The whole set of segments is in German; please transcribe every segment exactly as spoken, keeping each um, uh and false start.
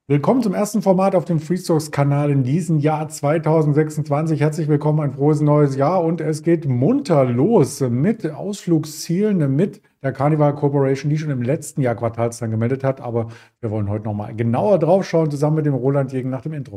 Willkommen zum ersten Format auf dem Freestrokes-Kanal in diesem Jahr zweitausendsechsundzwanzig. Herzlich willkommen, ein frohes neues Jahr und es geht munter los mit Ausflugszielen, mit der Carnival Corporation, die schon im letzten Jahr Quartalszahlen gemeldet hat. Aber wir wollen heute nochmal genauer drauf schauen, zusammen mit dem Roland Jegen nach dem Intro.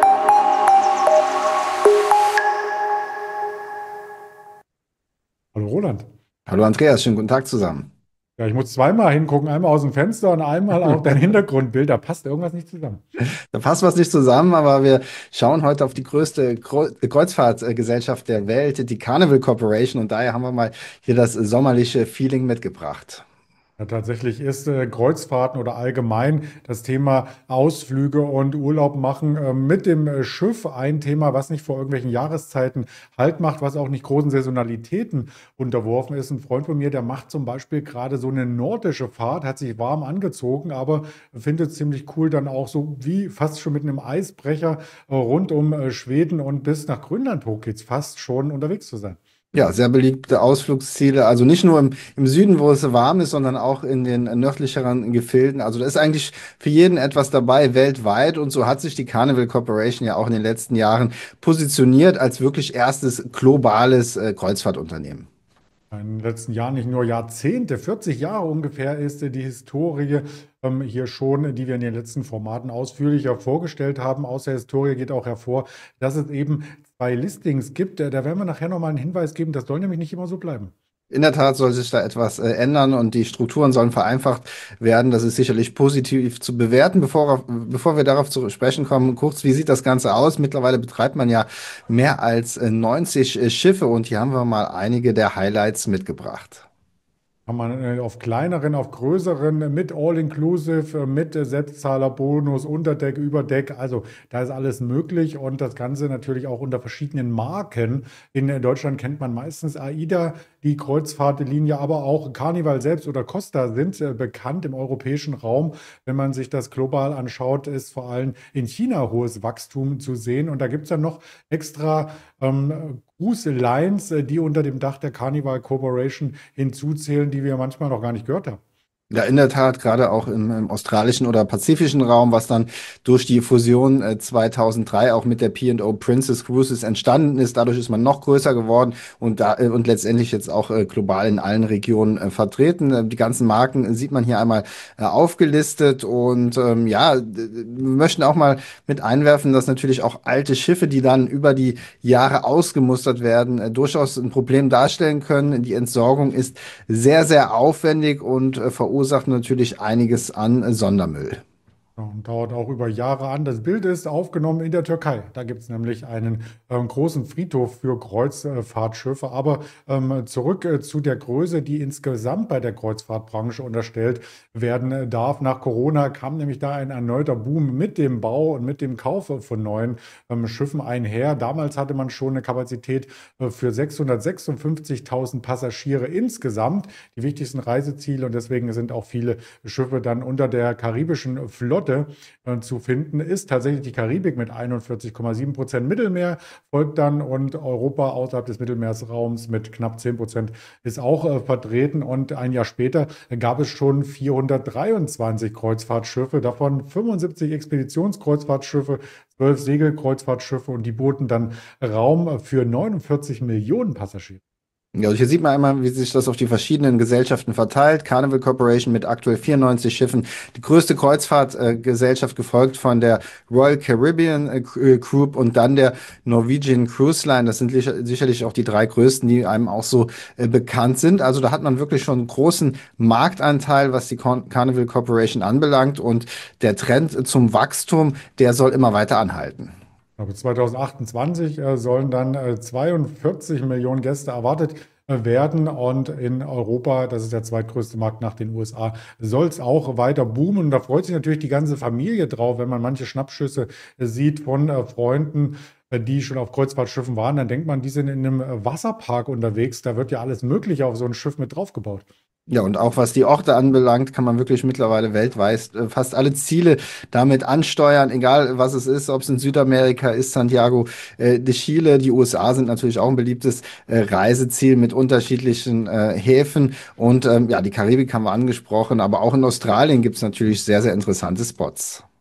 Hallo Roland. Hallo Andreas, schönen guten Tag zusammen. Ja, ich muss zweimal hingucken, einmal aus dem Fenster und einmal auf dein Hintergrundbild. Da passt irgendwas nicht zusammen. Da passt was nicht zusammen, aber wir schauen heute auf die größte Kreu- Kreuzfahrtgesellschaft der Welt, die Carnival Corporation, und daher haben wir mal hier das sommerliche Feeling mitgebracht. Ja, tatsächlich ist äh, Kreuzfahrten oder allgemein das Thema Ausflüge und Urlaub machen äh, mit dem äh, Schiff ein Thema, was nicht vor irgendwelchen Jahreszeiten Halt macht, was auch nicht großen Saisonalitäten unterworfen ist. Ein Freund von mir, der macht zum Beispiel gerade so eine nordische Fahrt, hat sich warm angezogen, aber findet es ziemlich cool, dann auch so wie fast schon mit einem Eisbrecher äh, rund um äh, Schweden und bis nach Grönland hoch geht's fast schon unterwegs zu sein. Ja, sehr beliebte Ausflugsziele, also nicht nur im, im Süden, wo es warm ist, sondern auch in den nördlicheren Gefilden. Also da ist eigentlich für jeden etwas dabei weltweit, und so hat sich die Carnival Corporation ja auch in den letzten Jahren positioniert als wirklich erstes globales äh, Kreuzfahrtunternehmen. In den letzten Jahren, nicht nur Jahrzehnte, vierzig Jahre ungefähr ist äh, die Historie ähm, hier schon, äh, die wir in den letzten Formaten ausführlicher vorgestellt haben. Aus der Historie geht auch hervor, dass es eben zwei Listings gibt. Äh, Da werden wir nachher nochmal einen Hinweis geben. Das soll nämlich nicht immer so bleiben. In der Tat soll sich da etwas äh, ändern, und die Strukturen sollen vereinfacht werden. Das ist sicherlich positiv zu bewerten. Bevor, bevor wir darauf zu sprechen kommen, kurz, wie sieht das Ganze aus? Mittlerweile betreibt man ja mehr als äh, neunzig äh, Schiffe, und hier haben wir mal einige der Highlights mitgebracht. Kann man äh, auf kleineren, auf größeren, äh, mit All-Inclusive, äh, mit äh, Selbstzahlerbonus, Unterdeck, Überdeck. Also da ist alles möglich und das Ganze natürlich auch unter verschiedenen Marken. In äh, Deutschland kennt man meistens AIDA, die Kreuzfahrtlinie, aber auch Carnival selbst oder Costa sind äh, bekannt im europäischen Raum. Wenn man sich das global anschaut, ist vor allem in China hohes Wachstum zu sehen. Und da gibt es dann noch extra ähm, Cruise Lines, äh, die unter dem Dach der Carnival Corporation hinzuzählen, die wir manchmal noch gar nicht gehört haben. Ja, in der Tat, gerade auch im, im australischen oder pazifischen Raum, was dann durch die Fusion äh, zweitausenddrei auch mit der P und O Princess Cruises entstanden ist. Dadurch ist man noch größer geworden und da äh, und letztendlich jetzt auch äh, global in allen Regionen äh, vertreten. Äh, die ganzen Marken äh, sieht man hier einmal äh, aufgelistet, und ähm, ja, d- d- wir möchten auch mal mit einwerfen, dass natürlich auch alte Schiffe, die dann über die Jahre ausgemustert werden, äh, durchaus ein Problem darstellen können. Die Entsorgung ist sehr, sehr aufwendig und äh, verursacht natürlich einiges an äh, Sondermüll. Ja, und dauert auch über Jahre an. Das Bild ist aufgenommen in der Türkei. Da gibt es nämlich einen ähm, großen Friedhof für Kreuzfahrtschiffe. Aber ähm, zurück äh, zu der Größe, die insgesamt bei der Kreuzfahrtbranche unterstellt werden äh, darf. Nach Corona kam nämlich da ein erneuter Boom mit dem Bau und mit dem Kauf von neuen ähm, Schiffen einher. Damals hatte man schon eine Kapazität äh, für sechshundertsechsundfünfzigtausend Passagiere insgesamt, die wichtigsten Reiseziele. Und deswegen sind auch viele Schiffe dann unter der karibischen Flotte äh, zu finden, ist tatsächlich die Karibik mit einundvierzig Komma sieben Prozent, Mittelmeer folgt dann und Europa außerhalb des Mittelmeerraums mit knapp zehn Prozent ist auch äh, vertreten. Und ein Jahr später gab es schon vierhundertdreiundzwanzig Kreuzfahrtschiffe, davon fünfundsiebzig Expeditionskreuzfahrtschiffe, zwölf Segelkreuzfahrtschiffe, und die boten dann Raum für neunundvierzig Millionen Passagiere. Ja, also hier sieht man einmal, wie sich das auf die verschiedenen Gesellschaften verteilt. Carnival Corporation mit aktuell vierundneunzig Schiffen, die größte Kreuzfahrtgesellschaft, gefolgt von der Royal Caribbean äh, Group und dann der Norwegian Cruise Line. Das sind sicher- sicherlich auch die drei größten, die einem auch so äh, bekannt sind. Also da hat man wirklich schon einen großen Marktanteil, was die Con Carnival Corporation anbelangt, und der Trend zum Wachstum, der soll immer weiter anhalten. Aber zweitausendachtundzwanzig äh, sollen dann äh, zweiundvierzig Millionen Gäste erwartet äh, werden. Und in Europa, das ist der zweitgrößte Markt nach den U S A, soll es auch weiter boomen. Und da freut sich natürlich die ganze Familie drauf, wenn man manche Schnappschüsse äh, sieht von äh, Freunden, äh, die schon auf Kreuzfahrtschiffen waren. Dann denkt man, die sind in einem äh, Wasserpark unterwegs. Da wird ja alles Mögliche auf so ein Schiff mit draufgebaut. Ja, und auch was die Orte anbelangt, kann man wirklich mittlerweile weltweit äh, fast alle Ziele damit ansteuern, egal was es ist, ob es in Südamerika ist, Santiago äh, de Chile. Die U S A sind natürlich auch ein beliebtes äh, Reiseziel mit unterschiedlichen äh, Häfen. Und ähm, ja, die Karibik haben wir angesprochen, aber auch in Australien gibt es natürlich sehr, sehr interessante Spots.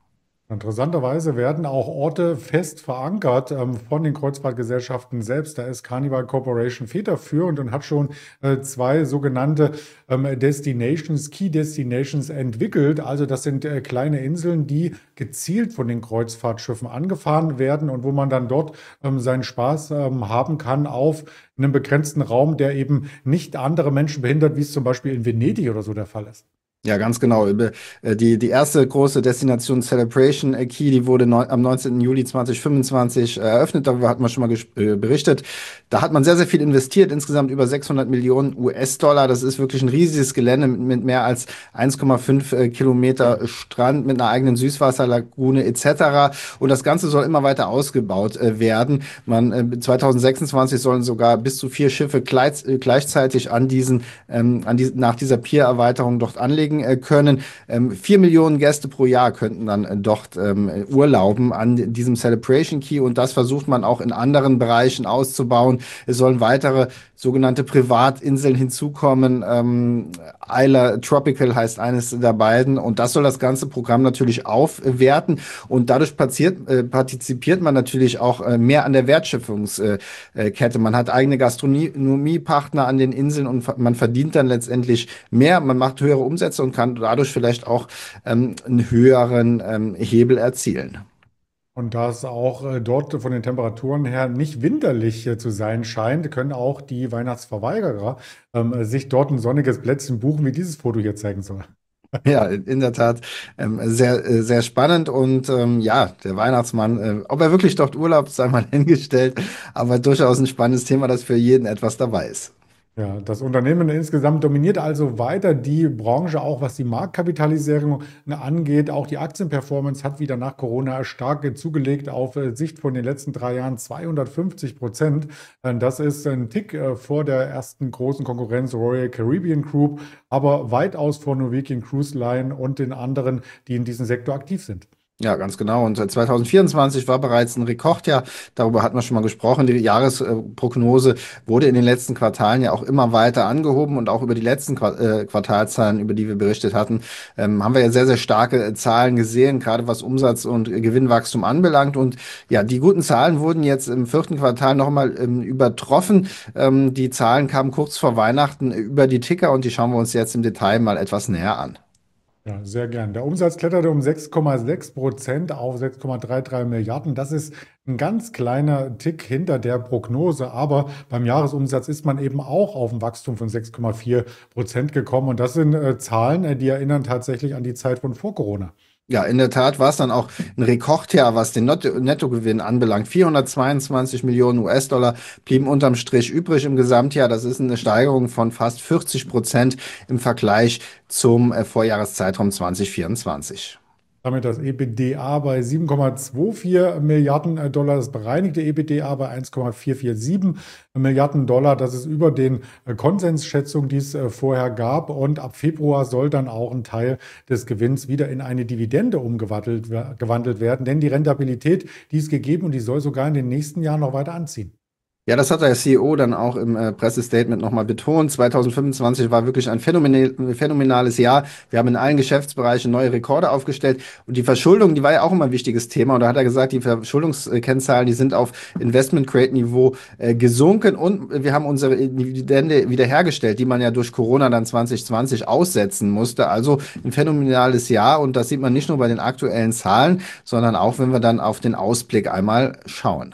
Interessanterweise werden auch Orte fest verankert ähm, von den Kreuzfahrtgesellschaften selbst. Da ist Carnival Corporation federführend und hat schon äh, zwei sogenannte ähm, Destinations, Key Destinations entwickelt. Also das sind äh, kleine Inseln, die gezielt von den Kreuzfahrtschiffen angefahren werden und wo man dann dort ähm, seinen Spaß ähm, haben kann auf einem begrenzten Raum, der eben nicht andere Menschen behindert, wie es zum Beispiel in Venedig oder so der Fall ist. Ja, ganz genau. Über, äh, Die, die erste große Destination Celebration äh, Key, die wurde neun, am neunzehnten Juli zweitausendfünfundzwanzig äh, eröffnet. Darüber hat man schon mal ges- äh, berichtet. Da hat man sehr, sehr viel investiert, insgesamt über sechshundert Millionen U S-Dollar. Das ist wirklich ein riesiges Gelände mit, mit mehr als eins Komma fünf äh, Kilometer Strand, mit einer eigenen Süßwasserlagune et cetera. Und das Ganze soll immer weiter ausgebaut äh, werden. Man, äh, zweitausendsechsundzwanzig sollen sogar bis zu vier Schiffe gleich, äh, gleichzeitig an diesen, ähm, an die, nach dieser Pier-Erweiterung dort anlegen äh, können. Ähm, vier Millionen Gäste pro Jahr könnten dann äh, dort ähm, urlauben an diesem Celebration Key und das versucht man auch in anderen Bereichen auszubauen. Es sollen weitere sogenannte Privatinseln hinzukommen. Ähm, Isla Tropical heißt eines der beiden und das soll das ganze Programm natürlich aufwerten und dadurch passiert, äh, partizipiert man natürlich auch äh, mehr an der Wertschöpfungskette. Man hat eigene Gastronomiepartner an den Inseln und man verdient dann letztendlich mehr, man macht höhere Umsätze und kann dadurch vielleicht auch ähm, einen höheren ähm, Hebel erzielen. Und da es auch äh, dort von den Temperaturen her nicht winterlich äh, zu sein scheint, können auch die Weihnachtsverweigerer ähm, äh, sich dort ein sonniges Plätzchen buchen, wie dieses Foto hier zeigen soll. Ja, in der Tat ähm, sehr, äh, sehr spannend und ähm, ja, der Weihnachtsmann, äh, ob er wirklich dort Urlaub, sei mal hingestellt, aber durchaus ein spannendes Thema, das für jeden etwas dabei ist. Ja, das Unternehmen insgesamt dominiert also weiter die Branche, auch was die Marktkapitalisierung angeht. Auch die Aktienperformance hat wieder nach Corona stark zugelegt auf äh, Sicht von den letzten drei Jahren zweihundertfünfzig Prozent. Äh, Das ist ein Tick äh, vor der ersten großen Konkurrenz Royal Caribbean Group, aber weitaus vor Norwegian Cruise Line und den anderen, die in diesem Sektor aktiv sind. Ja, ganz genau. Und äh, zweitausendvierundzwanzig war bereits ein Rekordjahr. Darüber hatten wir schon mal gesprochen. Die Jahresprognose wurde in den letzten Quartalen ja auch immer weiter angehoben und auch über die letzten Qua- äh, Quartalzahlen, über die wir berichtet hatten, ähm, haben wir ja sehr, sehr starke äh, Zahlen gesehen, gerade was Umsatz und äh, Gewinnwachstum anbelangt. Und ja, die guten Zahlen wurden jetzt im vierten Quartal nochmal ähm, übertroffen. Ähm, die Zahlen kamen kurz vor Weihnachten über die Ticker und die schauen wir uns jetzt im Detail mal etwas näher an. Ja, sehr gern. Der Umsatz kletterte um sechs Komma sechs Prozent auf sechs Komma dreiunddreißig Milliarden. Das ist ein ganz kleiner Tick hinter der Prognose, aber beim Jahresumsatz ist man eben auch auf ein Wachstum von sechs Komma vier Prozent gekommen. Und das sind äh, Zahlen, äh, die erinnern tatsächlich an die Zeit von vor Corona. Ja, in der Tat war es dann auch ein Rekordjahr, was den Netto- Nettogewinn anbelangt. vierhundertzweiundzwanzig Millionen U S-Dollar blieben unterm Strich übrig im Gesamtjahr. Das ist eine Steigerung von fast vierzig Prozent im Vergleich zum äh, Vorjahreszeitraum zwanzig vierundzwanzig. Damit das EBITDA bei sieben Komma vierundzwanzig Milliarden äh, Dollar, das bereinigte EBITDA bei eins Komma vierhundertsiebenundvierzig Milliarden Dollar. Das ist über den äh, Konsensschätzungen, die es äh, vorher gab. Und ab Februar soll dann auch ein Teil des Gewinns wieder in eine Dividende umgewandelt wer- gewandelt werden. Denn die Rentabilität, die ist gegeben und die soll sogar in den nächsten Jahren noch weiter anziehen. Ja, das hat der C E O dann auch im äh, Pressestatement nochmal betont. zweitausendfünfundzwanzig war wirklich ein phänomenal, phänomenales Jahr. Wir haben in allen Geschäftsbereichen neue Rekorde aufgestellt. Und die Verschuldung, die war ja auch immer ein wichtiges Thema. Und da hat er gesagt, die Verschuldungskennzahlen, die sind auf Investment-Grade-Niveau äh, gesunken. Und wir haben unsere Dividende wiederhergestellt, die man ja durch Corona dann zwanzig zwanzig aussetzen musste. Also ein phänomenales Jahr. Und das sieht man nicht nur bei den aktuellen Zahlen, sondern auch, wenn wir dann auf den Ausblick einmal schauen.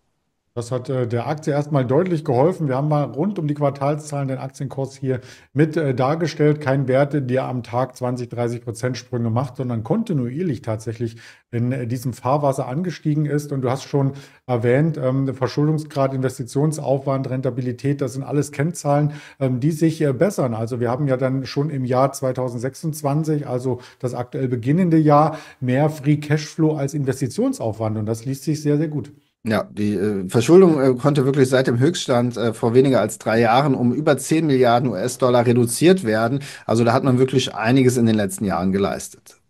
Das hat äh, der Aktie erstmal deutlich geholfen. Wir haben mal rund um die Quartalszahlen den Aktienkurs hier mit äh, dargestellt. Kein Wert, der am Tag zwanzig, dreißig Prozent Sprünge macht, sondern kontinuierlich tatsächlich in äh, diesem Fahrwasser angestiegen ist. Und du hast schon erwähnt, ähm, Verschuldungsgrad, Investitionsaufwand, Rentabilität, das sind alles Kennzahlen, ähm, die sich äh, bessern. Also wir haben ja dann schon im Jahr zweitausendsechsundzwanzig, also das aktuell beginnende Jahr, mehr Free Cashflow als Investitionsaufwand. Und das liest sich sehr, sehr gut. Ja, die äh, Verschuldung äh, konnte wirklich seit dem Höchststand äh, vor weniger als drei Jahren um über zehn Milliarden U S-Dollar reduziert werden. Also da hat man wirklich einiges in den letzten Jahren geleistet.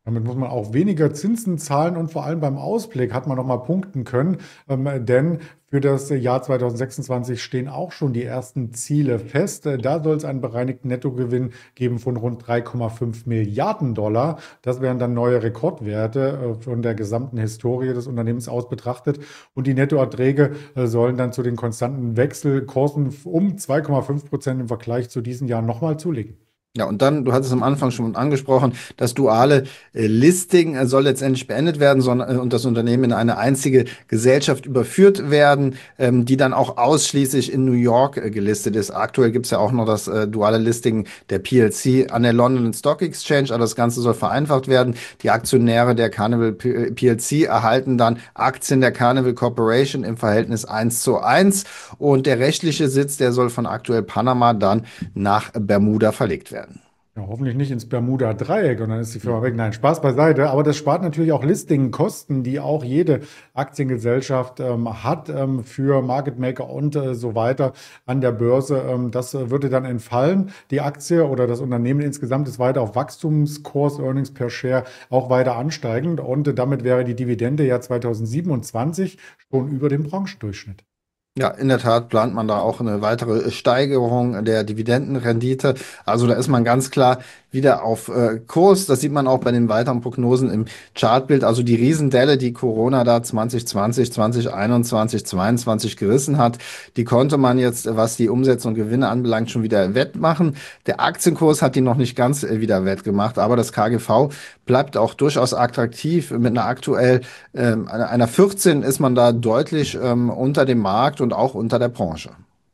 Damit muss man auch weniger Zinsen zahlen und vor allem beim Ausblick hat man noch mal punkten können, ähm, denn für das Jahr zweitausendsechsundzwanzig stehen auch schon die ersten Ziele fest. Äh, Da soll es einen bereinigten Nettogewinn geben von rund drei Komma fünf Milliarden Dollar. Das wären dann neue Rekordwerte äh, von der gesamten Historie des Unternehmens aus betrachtet. Und die Nettoerträge äh, sollen dann zu den konstanten Wechselkursen um zwei Komma fünf Prozent im Vergleich zu diesem Jahr nochmal zulegen. Ja, und dann, du hattest am Anfang schon angesprochen, das duale äh, Listing äh, soll letztendlich beendet werden, sondern, äh, und das Unternehmen in eine einzige Gesellschaft überführt werden, ähm, die dann auch ausschließlich in New York äh, gelistet ist. Aktuell gibt es ja auch noch das äh, duale Listing der P L C an der London Stock Exchange, aber das Ganze soll vereinfacht werden. Die Aktionäre der Carnival P L C erhalten dann Aktien der Carnival Corporation im Verhältnis eins zu eins und der rechtliche Sitz, der soll von aktuell Panama dann nach Bermuda verlegt werden. Ja, hoffentlich nicht ins Bermuda-Dreieck und dann ist die Firma weg. Nein, Spaß beiseite. Aber das spart natürlich auch Listing-Kosten, die auch jede Aktiengesellschaft ähm, hat ähm, für Market Maker und äh, so weiter an der Börse. Ähm, das äh, würde dann entfallen. Die Aktie oder das Unternehmen insgesamt ist weiter auf Wachstumskurs, Earnings per Share auch weiter ansteigend. Und äh, damit wäre die Dividende ja zweitausendsiebenundzwanzig schon über dem Branchendurchschnitt. Ja, in der Tat plant man da auch eine weitere Steigerung der Dividendenrendite. Also da ist man ganz klar wieder auf äh, Kurs. Das sieht man auch bei den weiteren Prognosen im Chartbild. Also die Riesendelle, die Corona da zwanzig zwanzig, zwanzig einundzwanzig, zweiundzwanzig gerissen hat, die konnte man jetzt, was die Umsätze und Gewinne anbelangt, schon wieder wettmachen. Der Aktienkurs hat die noch nicht ganz äh, wieder wettgemacht, aber das K G V bleibt auch durchaus attraktiv. Mit einer aktuell ähm, einer einer vierzehn ist man da deutlich ähm, unter dem Markt und auch unter der Branche.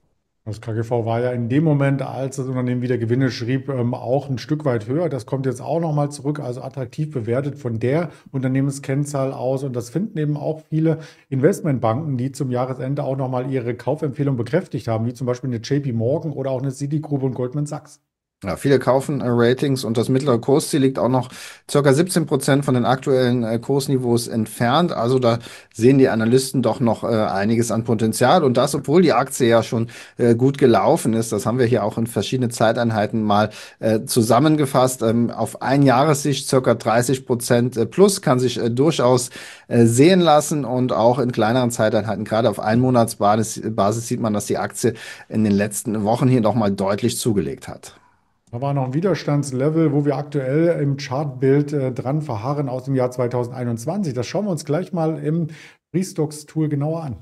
Das K G V war ja in dem Moment, als das Unternehmen wieder Gewinne schrieb, ähm, auch ein Stück weit höher. Das kommt jetzt auch nochmal zurück, also attraktiv bewertet von der Unternehmenskennzahl aus. Und das finden eben auch viele Investmentbanken, die zum Jahresende auch nochmal ihre Kaufempfehlung bekräftigt haben, wie zum Beispiel eine J P Morgan oder auch eine Citigroup und Goldman Sachs. Ja, viele kaufen äh, Ratings und das mittlere Kursziel liegt auch noch circa siebzehn Prozent von den aktuellen äh, Kursniveaus entfernt. Also da sehen die Analysten doch noch äh, einiges an Potenzial. Und das, obwohl die Aktie ja schon äh, gut gelaufen ist. Das haben wir hier auch in verschiedene Zeiteinheiten mal äh, zusammengefasst. Ähm, auf Einjahressicht circa dreißig Prozent äh, plus kann sich äh, durchaus äh, sehen lassen. Und auch in kleineren Zeiteinheiten, gerade auf Einmonatsbasis Basis sieht man, dass die Aktie in den letzten Wochen hier noch mal deutlich zugelegt hat. Da war noch ein Widerstandslevel, wo wir aktuell im Chartbild äh, dran verharren aus dem Jahr zweitausendeinundzwanzig. Das schauen wir uns gleich mal im Freestocks-Tool genauer an.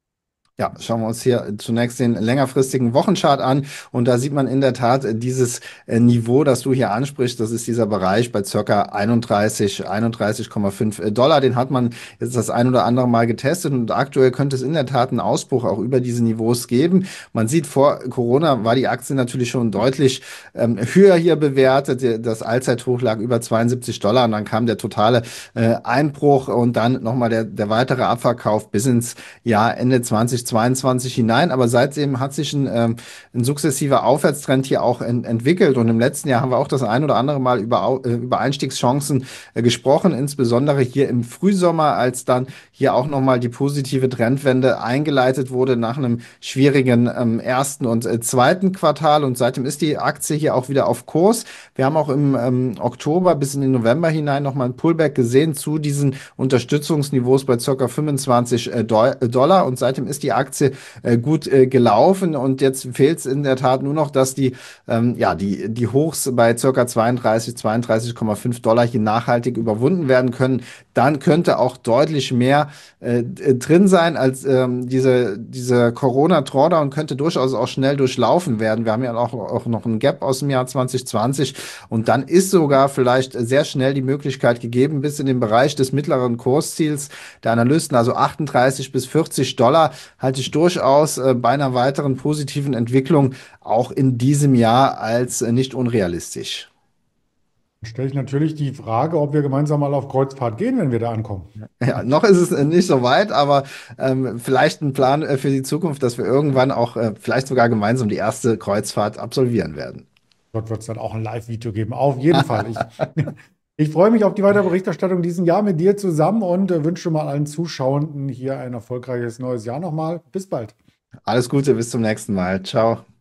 Ja, schauen wir uns hier zunächst den längerfristigen Wochenchart an. Und da sieht man in der Tat äh, dieses äh, Niveau, das du hier ansprichst. Das ist dieser Bereich bei circa einunddreißig, einunddreißig Komma fünf Dollar. Den hat man jetzt das ein oder andere Mal getestet. Und aktuell könnte es in der Tat einen Ausbruch auch über diese Niveaus geben. Man sieht, vor Corona war die Aktie natürlich schon deutlich ähm, höher hier bewertet. Das Allzeithoch lag über zweiundsiebzig Dollar. Und dann kam der totale äh, Einbruch und dann nochmal der, der weitere Abverkauf bis ins Jahr Ende zwanzig zweiundzwanzig hinein, aber seitdem hat sich ein, ähm, ein sukzessiver Aufwärtstrend hier auch ent entwickelt und im letzten Jahr haben wir auch das ein oder andere Mal über, Au- äh, über Einstiegschancen äh, gesprochen, insbesondere hier im Frühsommer, als dann hier auch nochmal die positive Trendwende eingeleitet wurde nach einem schwierigen ähm, ersten und äh, zweiten Quartal und seitdem ist die Aktie hier auch wieder auf Kurs. Wir haben auch im ähm, Oktober bis in den November hinein nochmal ein Pullback gesehen zu diesen Unterstützungsniveaus bei ca. fünfundzwanzig äh, Dollar und seitdem ist die Aktie äh, gut äh, gelaufen und jetzt fehlt es in der Tat nur noch, dass die, ähm, ja, die, die Hochs bei ca. zweiunddreißig, zweiunddreißig Komma fünf Dollar hier nachhaltig überwunden werden können. Dann könnte auch deutlich mehr äh, drin sein als ähm, diese, diese Corona-Drawdown könnte durchaus auch schnell durchlaufen werden. Wir haben ja auch, auch noch einen Gap aus dem Jahr zwanzig zwanzig und dann ist sogar vielleicht sehr schnell die Möglichkeit gegeben, bis in den Bereich des mittleren Kursziels der Analysten, also achtunddreißig bis vierzig Dollar, halte ich durchaus äh, bei einer weiteren positiven Entwicklung auch in diesem Jahr als äh, nicht unrealistisch. Dann stelle ich natürlich die Frage, ob wir gemeinsam mal auf Kreuzfahrt gehen, wenn wir da ankommen. Ja, noch ist es äh, nicht so weit, aber ähm, vielleicht ein Plan äh, für die Zukunft, dass wir irgendwann auch äh, vielleicht sogar gemeinsam die erste Kreuzfahrt absolvieren werden. Dort wird es dann auch ein Live-Video geben. Auf jeden Fall. Ich, ich freue mich auf die weitere Berichterstattung diesen Jahr mit dir zusammen und äh, wünsche mal allen Zuschauenden hier ein erfolgreiches neues Jahr nochmal. Bis bald. Alles Gute, bis zum nächsten Mal. Ciao.